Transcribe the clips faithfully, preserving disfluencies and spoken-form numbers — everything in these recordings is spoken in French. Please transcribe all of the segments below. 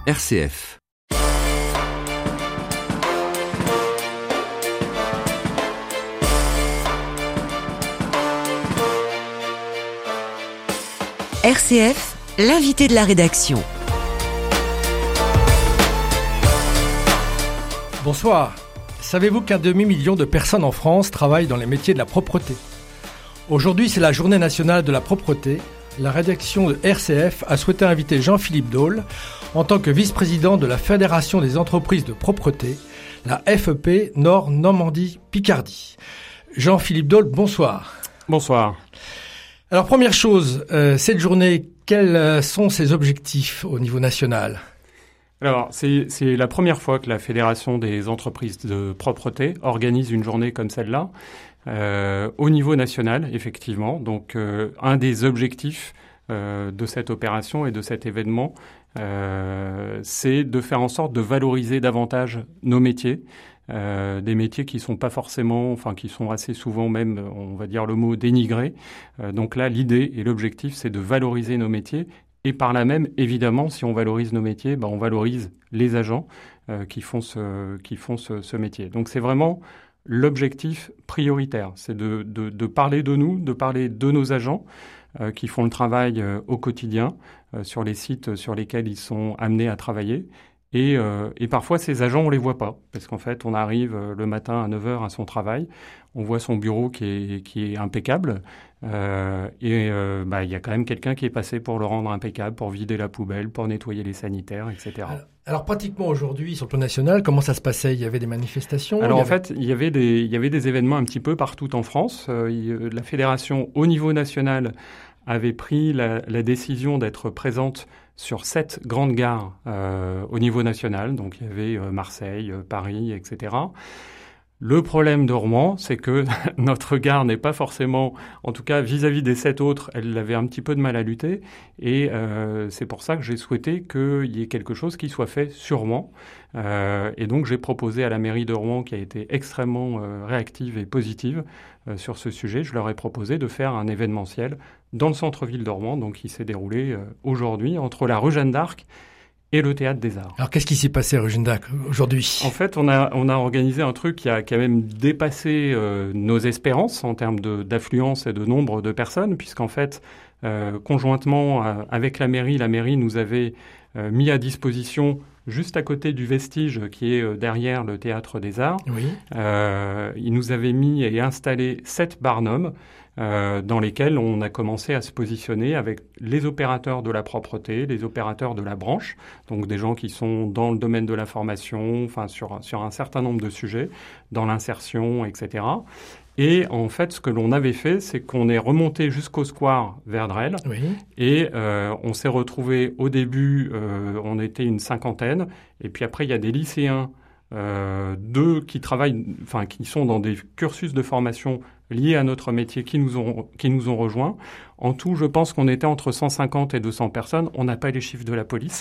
R C F. R C F, l'invité de la rédaction. Bonsoir. Savez-vous qu'un demi-million de personnes en France travaillent dans les métiers de la propreté ? Aujourd'hui, c'est la journée nationale de la propreté. La rédaction de R C F a souhaité inviter Jean-Philippe Dole en tant que vice-président de la Fédération des entreprises de propreté, la F E P Nord-Normandie-Picardie. Jean-Philippe Dole, bonsoir. Bonsoir. Alors, première chose, euh, cette journée, quels sont ses objectifs au niveau national ? Alors, c'est, c'est la première fois que la Fédération des entreprises de propreté organise une journée comme celle-là, euh, au niveau national, effectivement. Donc, euh, un des objectifs euh, de cette opération et de cet événement, euh, c'est de faire en sorte de valoriser davantage nos métiers, euh, des métiers qui sont pas forcément, enfin qui sont assez souvent même, on va dire le mot dénigrés. Euh, donc là, l'idée et l'objectif, c'est de valoriser nos métiers. Et par là même, évidemment, si on valorise nos métiers, ben on valorise les agents euh, qui font ce qui font ce, ce métier. Donc c'est vraiment l'objectif prioritaire, c'est de, de, de parler de nous, de parler de nos agents euh, qui font le travail euh, au quotidien euh, sur les sites sur lesquels ils sont amenés à travailler. Et, euh, et parfois, ces agents, on les voit pas, parce qu'en fait, on arrive euh, le matin à neuf heures à son travail, on voit son bureau qui est, qui est impeccable, euh, et euh, bah, il y a quand même quelqu'un qui est passé pour le rendre impeccable, pour vider la poubelle, pour nettoyer les sanitaires, et cetera. Alors, alors pratiquement aujourd'hui, sur le plan national, comment ça se passait ? Il y avait des manifestations ? Alors en avait... fait, il y avait des, il y avait des événements un petit peu partout en France. Euh, il, la fédération, au niveau national, avait pris la, la décision d'être présente sur sept grandes gares euh, au niveau national. Donc il y avait euh, Marseille, euh, Paris, et cetera. Le problème de Rouen, c'est que notre gare n'est pas forcément, en tout cas vis-à-vis des sept autres, elle avait un petit peu de mal à lutter. Et euh, c'est pour ça que j'ai souhaité qu'il y ait quelque chose qui soit fait sur Rouen. Euh, et donc j'ai proposé à la mairie de Rouen, qui a été extrêmement euh, réactive et positive euh, sur ce sujet, je leur ai proposé de faire un événementiel dans le centre-ville de Rouen, donc qui s'est déroulé euh, aujourd'hui entre la rue Jeanne d'Arc et le Théâtre des Arts. Alors, qu'est-ce qui s'est passé à rue Jeanne d'Arc aujourd'hui ? En fait, on a, on a organisé un truc qui a quand même dépassé euh, nos espérances en termes de, d'affluence et de nombre de personnes, puisqu'en fait, euh, conjointement euh, avec la mairie, la mairie nous avait euh, mis à disposition, juste à côté du Vestige, qui est euh, derrière le Théâtre des Arts, oui. euh, ils nous avaient mis et installé sept barnums, Euh, dans lesquels on a commencé à se positionner avec les opérateurs de la propreté, les opérateurs de la branche, donc des gens qui sont dans le domaine de la formation, enfin sur, sur un certain nombre de sujets, dans l'insertion, et cetera. Et en fait, ce que l'on avait fait, c'est qu'on est remonté jusqu'au square Verdrel, oui. et euh, on s'est retrouvé au début, euh, on était une cinquantaine, et puis après il y a des lycéens, euh, deux qui travaillent, enfin qui sont dans des cursus de formation liés à notre métier qui nous ont qui nous ont rejoints. En tout, je pense qu'on était entre cent cinquante et deux cents personnes. On n'a pas les chiffres de la police,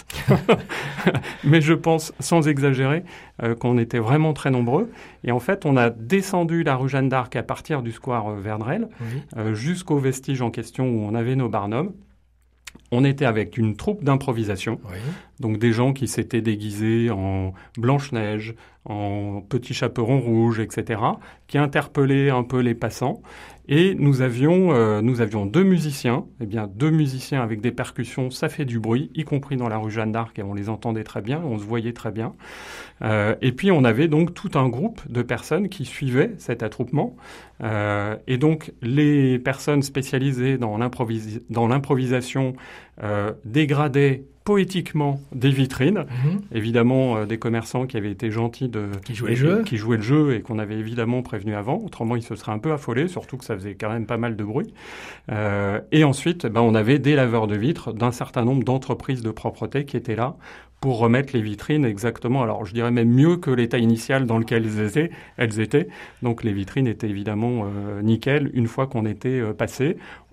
mais je pense, sans exagérer, euh, qu'on était vraiment très nombreux. Et en fait, on a descendu la rue Jeanne d'Arc à partir du square Verdrel, oui. euh, jusqu'au Vestige en question où on avait nos barnums. On était avec une troupe d'improvisation, Oui. donc des gens qui s'étaient déguisés en Blanche-Neige, en Petit Chaperon Rouge, et cetera, qui interpellaient un peu les passants. Et nous avions, euh, nous avions deux musiciens, eh bien deux musiciens avec des percussions, ça fait du bruit, y compris dans la rue Jeanne d'Arc, et on les entendait très bien, on se voyait très bien. Euh, et puis on avait donc tout un groupe de personnes qui suivaient cet attroupement. Euh, et donc les personnes spécialisées dans, l'improvis- dans l'improvisation euh, dégradaient poétiquement des vitrines, Mmh. évidemment euh, des commerçants qui avaient été gentils de Qui jouaient et- le jeu. qui jouaient le jeu et qu'on avait évidemment prévenu avant, autrement ils se seraient un peu affolés, surtout que ça faisait quand même pas mal de bruit. Euh, et ensuite, ben, on avait des laveurs de vitres d'un certain nombre d'entreprises de propreté qui étaient là pour remettre les vitrines exactement, alors je dirais même mieux que l'état initial dans lequel elles étaient. Elles étaient. Donc les vitrines étaient évidemment euh, nickel une fois qu'on était euh, passé.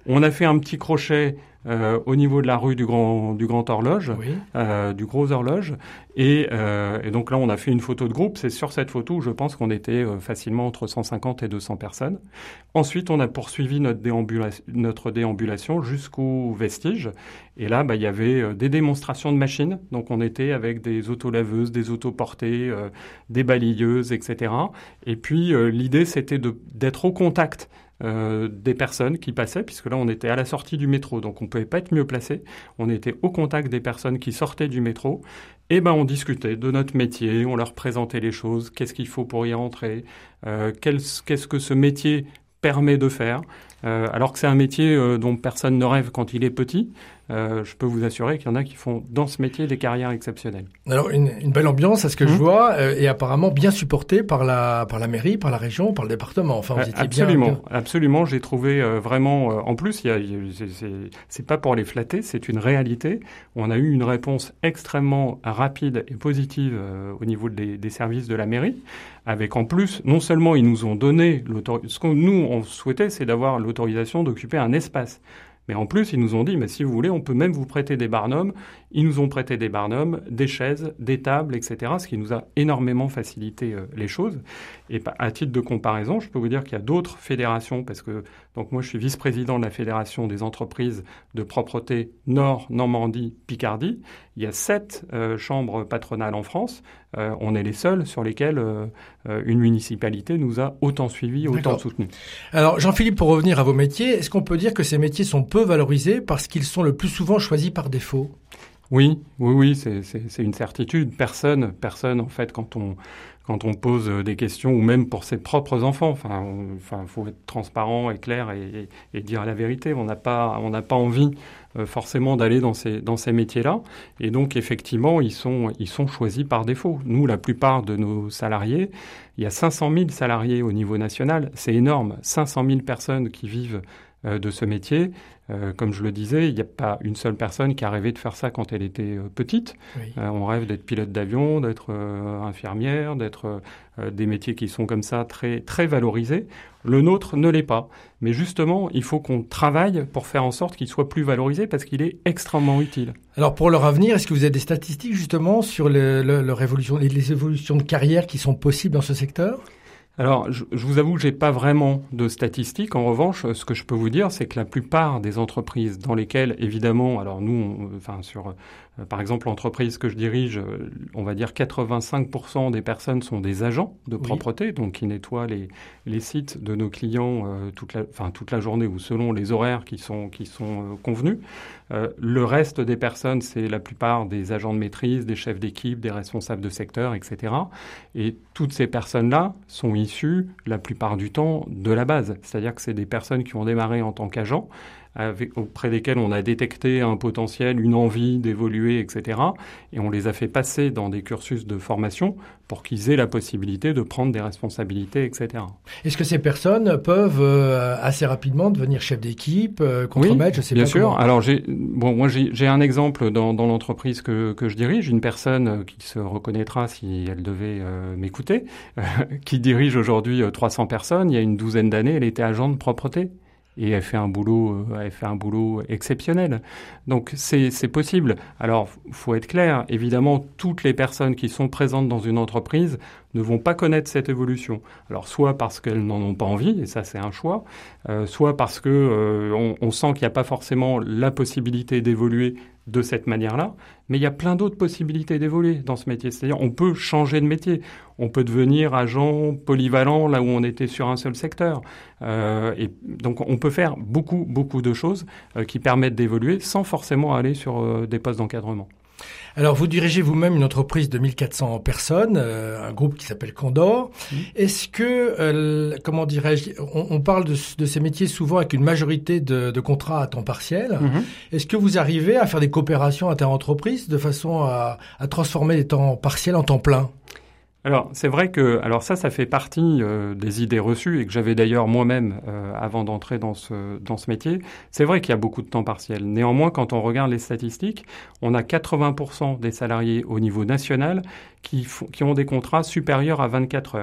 On a fait un petit crochet euh, au niveau de la rue du Grand, du Grand Horloge, Oui. euh, du Gros Horloge. Et, euh, et donc là, on a fait une photo de groupe. C'est sur cette photo où je pense qu'on était euh, facilement entre cent cinquante et deux cents personnes. Ensuite, on a poursuivi notre, déambula- notre déambulation jusqu'au vestige. Et là, bah, il y avait euh, des démonstrations de machines. Donc on était avec des autolaveuses, des autoportées, euh, des balayeuses, et cetera. Et puis euh, l'idée, c'était de, d'être au contact Euh, des personnes qui passaient, puisque là on était à la sortie du métro, donc on ne pouvait pas être mieux placé. On était au contact des personnes qui sortaient du métro, et ben on discutait de notre métier, on leur présentait les choses, qu'est-ce qu'il faut pour y rentrer, euh, quel, qu'est-ce que ce métier permet de faire, euh, alors que c'est un métier euh, dont personne ne rêve quand il est petit. Euh, je peux vous assurer qu'il y en a qui font dans ce métier des carrières exceptionnelles. Alors une, une belle ambiance, à ce que Mmh. je vois, euh, et apparemment bien supportée par la par la mairie, par la région, par le département. Enfin, vous Euh, étiez absolument, bien, bien... absolument. J'ai trouvé euh, vraiment. Euh, en plus, il y a, il y a, c'est, c'est, c'est pas pour les flatter, c'est une réalité. On a eu une réponse extrêmement rapide et positive euh, au niveau des, des services de la mairie, avec en plus, non seulement ils nous ont donné l'autorisation. Ce que nous on souhaitait, c'est d'avoir l'autorisation d'occuper un espace. Mais en plus, ils nous ont dit, mais si vous voulez, on peut même vous prêter des barnums. Ils nous ont prêté des barnums, des chaises, des tables, et cetera, ce qui nous a énormément facilité euh, les choses. Et à titre de comparaison, je peux vous dire qu'il y a d'autres fédérations, parce que donc moi, je suis vice-président de la Fédération des entreprises de propreté Nord, Normandie, Picardie. Il y a sept euh, chambres patronales en France. Euh, on est les seuls sur lesquels euh, euh, une municipalité nous a autant suivis, autant D'accord. soutenus. Alors Jean-Philippe, pour revenir à vos métiers, est-ce qu'on peut dire que ces métiers sont peu valorisés parce qu'ils sont le plus souvent choisis par défaut ? Oui, oui, oui, c'est, c'est, c'est une certitude. Personne, personne, en fait, quand on, quand on pose des questions, ou même pour ses propres enfants, enfin, on, enfin, faut être transparent et clair et, et, et dire la vérité. On n'a pas, on n'a pas envie euh, forcément d'aller dans ces, dans ces métiers-là. Et donc, effectivement, ils sont, ils sont choisis par défaut. Nous, la plupart de nos salariés, il y a cinq cent mille salariés au niveau national. C'est énorme. cinq cent mille personnes qui vivent euh, de ce métier. Euh, comme je le disais, il n'y a pas une seule personne qui a rêvé de faire ça quand elle était euh, petite. Oui. Euh, on rêve d'être pilote d'avion, d'être euh, infirmière, d'être euh, des métiers qui sont comme ça très, très valorisés. Le nôtre ne l'est pas. Mais justement, il faut qu'on travaille pour faire en sorte qu'il soit plus valorisé parce qu'il est extrêmement utile. Alors pour leur avenir, est-ce que vous avez des statistiques justement sur le, le, leur évolution, les, les évolutions de carrière qui sont possibles dans ce secteur ? Alors, je, je vous avoue que j'ai pas vraiment de statistiques. En revanche, ce que je peux vous dire, c'est que la plupart des entreprises dans lesquelles, évidemment, alors nous, on, enfin sur, euh, par exemple, l'entreprise que je dirige, euh, on va dire quatre-vingt-cinq pour cent des personnes sont des agents de propreté, oui. Donc qui nettoient les, les sites de nos clients euh, toute la, enfin toute la journée ou selon les horaires qui sont qui sont euh, convenus. Euh, le reste des personnes, c'est la plupart des agents de maîtrise, des chefs d'équipe, des responsables de secteur, et cetera. Et toutes ces personnes-là sont issues, la plupart du temps, de la base. C'est-à-dire que c'est des personnes qui ont démarré en tant qu'agents, avec, auprès desquels on a détecté un potentiel, une envie d'évoluer, et cetera. Et on les a fait passer dans des cursus de formation pour qu'ils aient la possibilité de prendre des responsabilités, et cetera. Est-ce que ces personnes peuvent euh, assez rapidement devenir chef d'équipe, euh, contremaître, oui, je sais bien pas sûr. comment. Alors j'ai, bon, moi j'ai, j'ai un exemple dans, dans l'entreprise que, que je dirige, une personne qui se reconnaîtra si elle devait euh, m'écouter, euh, qui dirige aujourd'hui euh, trois cents personnes. Il y a une douzaine d'années, elle était agent de propreté. Et elle fait un boulot, elle fait un boulot exceptionnel. Donc c'est, c'est possible. Alors, faut être clair. Évidemment, toutes les personnes qui sont présentes dans une entreprise ne vont pas connaître cette évolution. Alors, soit parce qu'elles n'en ont pas envie, et ça c'est un choix, euh, soit parce que euh, on, on sent qu'il n'y a pas forcément la possibilité d'évoluer de cette manière-là. Mais il y a plein d'autres possibilités d'évoluer dans ce métier. C'est-à-dire, on peut changer de métier. On peut devenir agent polyvalent là où on était sur un seul secteur. Euh, et donc, on peut faire beaucoup, beaucoup de choses euh, qui permettent d'évoluer sans forcément aller sur euh, des postes d'encadrement. Alors, vous dirigez vous-même une entreprise de mille quatre cents personnes, euh, un groupe qui s'appelle Condor. Mmh. Est-ce que, euh, comment dirais-je, on, on parle de, de ces métiers souvent avec une majorité de, de contrats à temps partiel. Mmh. Est-ce que vous arrivez à faire des coopérations inter-entreprises de façon à, à transformer les temps partiels en temps plein ? Alors, c'est vrai que, alors ça, ça fait partie euh, des idées reçues et que j'avais d'ailleurs moi-même euh, avant d'entrer dans ce dans ce métier. C'est vrai qu'il y a beaucoup de temps partiel. Néanmoins, quand on regarde les statistiques, on a quatre-vingts pour cent des salariés au niveau national qui font, qui ont des contrats supérieurs à vingt-quatre heures.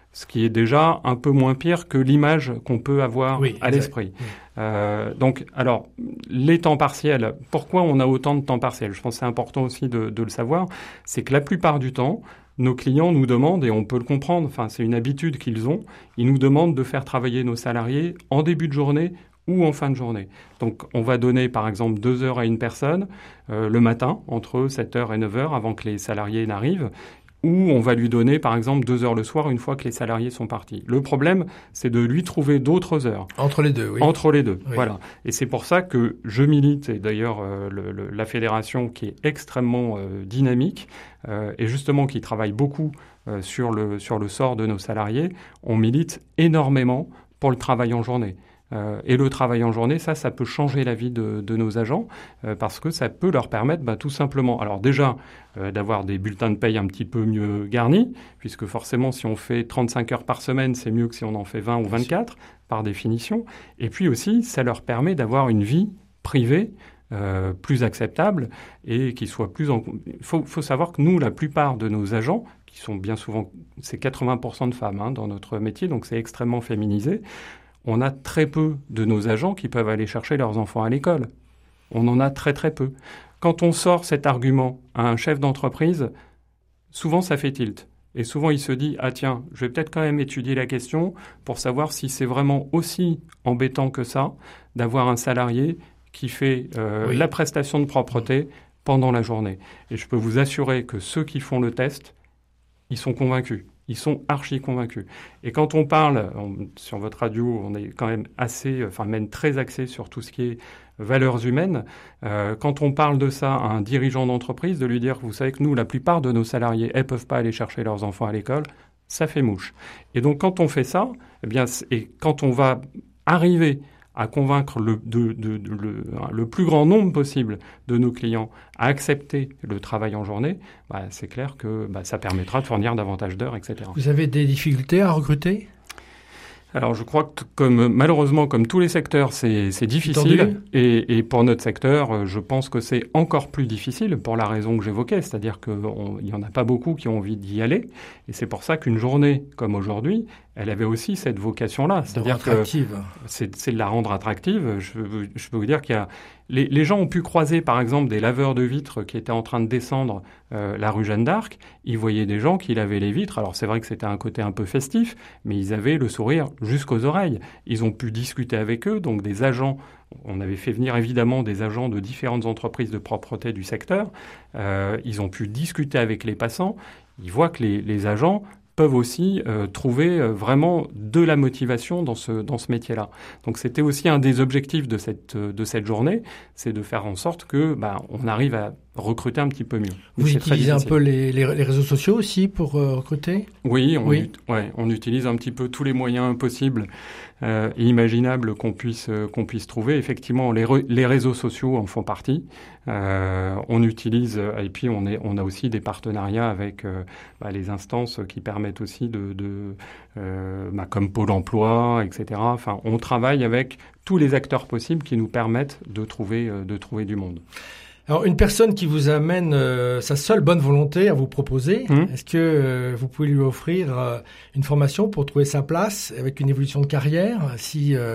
ce qui est déjà un peu moins pire que l'image qu'on peut avoir oui, à l'esprit. Oui. Euh, donc, alors, les temps partiels, pourquoi on a autant de temps partiels ? Je pense que c'est important aussi de, de le savoir, c'est que la plupart du temps, nos clients nous demandent, et on peut le comprendre, enfin, c'est une habitude qu'ils ont, ils nous demandent de faire travailler nos salariés en début de journée ou en fin de journée. Donc, on va donner, par exemple, deux heures à une personne euh, le matin, entre sept heures et neuf heures, avant que les salariés n'arrivent, ou on va lui donner, par exemple, deux heures le soir, une fois que les salariés sont partis. Le problème, c'est de lui trouver d'autres heures. Entre les deux, oui. Entre les deux, oui. Voilà. Et c'est pour ça que je milite, et d'ailleurs, euh, le, le, la fédération qui est extrêmement euh, dynamique, euh, et justement qui travaille beaucoup euh, sur le, sur le sort de nos salariés, on milite énormément pour le travail en journée. Euh, et le travail en journée, ça, ça peut changer la vie de, de nos agents euh, parce que ça peut leur permettre bah, tout simplement, alors déjà, euh, d'avoir des bulletins de paye un petit peu mieux garnis, puisque forcément, si on fait trente-cinq heures par semaine, c'est mieux que si on en fait vingt ou vingt-quatre, par définition. Et puis aussi, ça leur permet d'avoir une vie privée euh, plus acceptable et qui soit plus... En... Il faut, faut savoir que nous, la plupart de nos agents, qui sont bien souvent... C'est quatre-vingts pour cent de femmes hein, dans notre métier, donc c'est extrêmement féminisé. On a très peu de nos agents qui peuvent aller chercher leurs enfants à l'école. On en a très très peu. Quand on sort cet argument à un chef d'entreprise, souvent ça fait tilt. Et souvent il se dit « Ah tiens, je vais peut-être quand même étudier la question pour savoir si c'est vraiment aussi embêtant que ça d'avoir un salarié qui fait euh, oui. la prestation de propreté pendant la journée. » Et je peux vous assurer que ceux qui font le test, ils sont convaincus. Ils sont archi convaincus. Et quand on parle, on, sur votre radio, on est quand même assez, enfin même très axé sur tout ce qui est valeurs humaines. Euh, quand on parle de ça à un dirigeant d'entreprise, de lui dire, vous savez que nous, la plupart de nos salariés, elles peuvent pas aller chercher leurs enfants à l'école, ça fait mouche. Et donc quand on fait ça, eh bien, et quand on va arriver à convaincre le, de, de, de, le, le plus grand nombre possible de nos clients à accepter le travail en journée, bah, c'est clair que bah, ça permettra de fournir davantage d'heures, et cetera. Vous avez des difficultés à recruter ? Alors, je crois que comme, malheureusement, comme tous les secteurs, c'est, c'est difficile. Et, et pour notre secteur, je pense que c'est encore plus difficile pour la raison que j'évoquais. C'est-à-dire qu'il n'y en a pas beaucoup qui ont envie d'y aller. Et c'est pour ça qu'une journée comme aujourd'hui, elle avait aussi cette vocation-là. C'est-à-dire que c'est, c'est de la rendre attractive. Je, je peux vous dire qu'il y a... Les, les gens ont pu croiser, par exemple, des laveurs de vitres qui étaient en train de descendre euh, la rue Jeanne d'Arc. Ils voyaient des gens qui lavaient les vitres. Alors, c'est vrai que c'était un côté un peu festif, mais ils avaient le sourire jusqu'aux oreilles. Ils ont pu discuter avec eux, donc des agents. On avait fait venir évidemment des agents de différentes entreprises de propreté du secteur. Euh, ils ont pu discuter avec les passants. Ils voient que les, les agents peuvent aussi euh, trouver euh, vraiment de la motivation dans ce dans ce métier-là. Donc c'était aussi un des objectifs de cette de cette journée, c'est de faire en sorte que bah, on arrive à recruter un petit peu mieux. Vous c'est utilisez un peu les, les, les réseaux sociaux aussi pour euh, recruter ? Oui, on, oui. Ut- ouais, on utilise un petit peu tous les moyens possibles euh, et imaginables qu'on puisse euh, qu'on puisse trouver. Effectivement, les, re- les réseaux sociaux en font partie. Euh, on utilise et puis on est on a aussi des partenariats avec euh, bah, les instances qui permettent aussi de, de euh, bah, comme Pôle Emploi, et cetera. Enfin, on travaille avec tous les acteurs possibles qui nous permettent de trouver euh, de trouver du monde. Alors, une personne qui vous amène euh, sa seule bonne volonté à vous proposer, mmh. est-ce que euh, vous pouvez lui offrir euh, une formation pour trouver sa place avec une évolution de carrière si euh,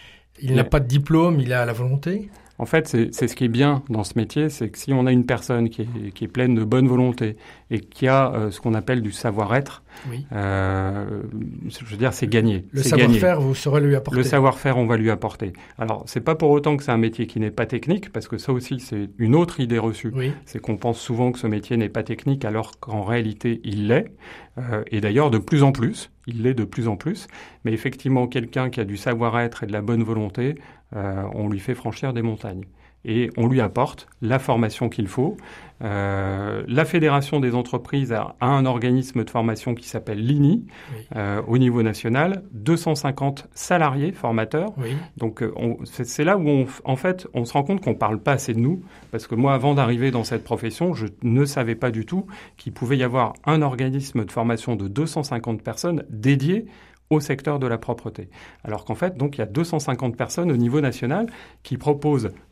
il n'a pas de diplôme, il a la volonté ? En fait, c'est, c'est ce qui est bien dans ce métier, c'est que si on a une personne qui est, qui est pleine de bonne volonté et qui a euh, ce qu'on appelle du savoir-être, oui. euh, je veux dire, c'est gagné. Le c'est savoir-faire, gagné. Vous saurez lui apporter. Le savoir-faire, on va lui apporter. Alors, c'est pas pour autant que c'est un métier qui n'est pas technique, parce que ça aussi, c'est une autre idée reçue. Oui. C'est qu'on pense souvent que ce métier n'est pas technique, alors qu'en réalité, il l'est. Euh, et d'ailleurs, de plus en plus, il l'est de plus en plus. Mais effectivement, quelqu'un qui a du savoir-être et de la bonne volonté, euh, on lui fait franchir des montagnes. Et on lui apporte la formation qu'il faut. Euh, la Fédération des entreprises a, a un organisme de formation qui s'appelle l'I N I, oui. euh, au niveau national, deux cent cinquante salariés formateurs. Oui. Donc on, c'est, c'est là où, on, en fait, on se rend compte qu'on parle pas assez de nous, parce que moi, avant d'arriver dans cette profession, je ne savais pas du tout qu'il pouvait y avoir un organisme de formation de deux cent cinquante personnes dédiées au secteur de la propreté. Alors qu'en fait, donc, il y a deux cent cinquante personnes au niveau national qui proposent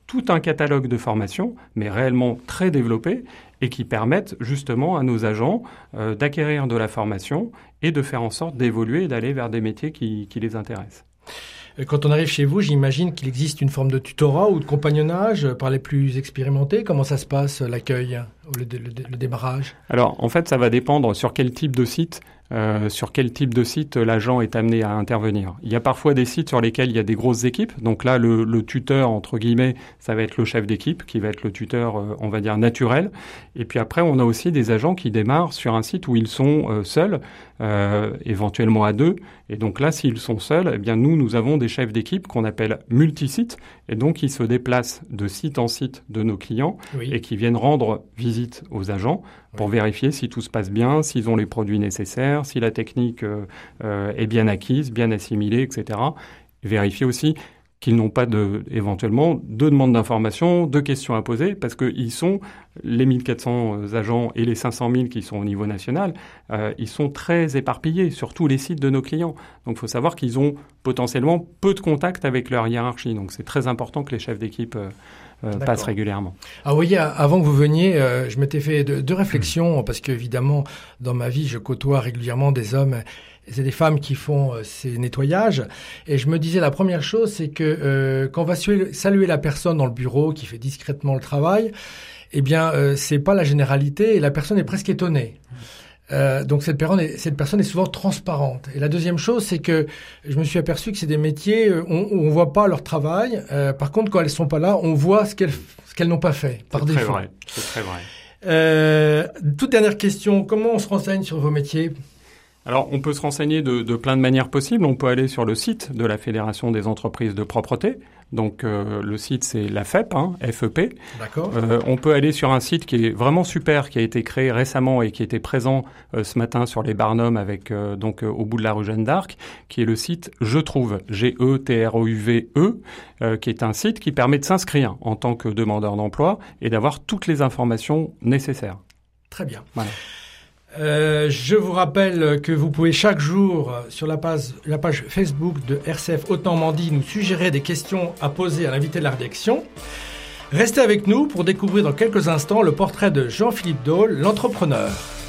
tout un catalogue de formations, mais réellement très développé, et qui permettent justement à nos agents euh, d'acquérir de la formation et de faire en sorte d'évoluer et d'aller vers des métiers qui, qui les intéressent. Quand on arrive chez vous, j'imagine qu'il existe une forme de tutorat ou de compagnonnage par les plus expérimentés. Comment ça se passe, l'accueil, le, le, le démarrage ? Alors, en fait, ça va dépendre sur quel type de site Euh, sur quel type de site l'agent est amené à intervenir. Il y a parfois des sites sur lesquels il y a des grosses équipes. Donc là, le, le tuteur, entre guillemets, ça va être le chef d'équipe qui va être le tuteur, euh, on va dire, naturel. Et puis après, on a aussi des agents qui démarrent sur un site où ils sont euh, seuls, euh, éventuellement à deux. Et donc là, s'ils sont seuls, eh bien nous, nous avons des chefs d'équipe qu'on appelle multisites. Et donc, ils se déplacent de site en site de nos clients oui. et qui viennent rendre visite aux agents pour oui. vérifier si tout se passe bien, s'ils ont les produits nécessaires, si la technique euh, euh, est bien acquise, bien assimilée, et cetera. Et vérifier aussi qu'ils n'ont pas de, éventuellement de demandes d'informations, de questions à poser, parce qu'ils sont, les mille quatre cents agents et les cinq cent mille qui sont au niveau national, euh, ils sont très éparpillés sur tous les sites de nos clients. Donc il faut savoir qu'ils ont potentiellement peu de contact avec leur hiérarchie. Donc c'est très important que les chefs d'équipe euh, Euh, passe régulièrement. Ah, vous voyez, avant que vous veniez, euh, je m'étais fait deux de réflexions, mmh. parce qu'évidemment, dans ma vie, je côtoie régulièrement des hommes et des femmes qui font euh, ces nettoyages. Et je me disais, la première chose, c'est que euh, quand on va saluer la personne dans le bureau qui fait discrètement le travail, eh bien, euh, c'est pas la généralité et la personne est presque étonnée. Mmh. Euh, donc cette personne, est, cette personne est souvent transparente. Et la deuxième chose, c'est que je me suis aperçu que c'est des métiers où on, on voit pas leur travail. Euh, par contre, quand elles sont pas là, on voit ce qu'elles, ce qu'elles n'ont pas fait par c'est défaut. Très vrai. C'est très vrai. Euh, toute dernière question, comment on se renseigne sur vos métiers ? Alors, on peut se renseigner de, de plein de manières possibles. On peut aller sur le site de la Fédération des entreprises de propreté. Donc, euh, le site, c'est la F E P, hein, F E P. D'accord. Euh, on peut aller sur un site qui est vraiment super, qui a été créé récemment et qui était présent euh, ce matin sur les Barnum avec euh, donc euh, au bout de la rue Jeanne d'Arc, qui est le site Je Trouve, G E T R O U V E, euh, qui est un site qui permet de s'inscrire en tant que demandeur d'emploi et d'avoir toutes les informations nécessaires. Très bien. Voilà. Euh, je vous rappelle que vous pouvez chaque jour sur la page, la page Facebook de R C F Haute-Normandie nous suggérer des questions à poser à l'invité de la rédaction. Restez avec nous pour découvrir dans quelques instants le portrait de Jean-Philippe Dole, l'entrepreneur.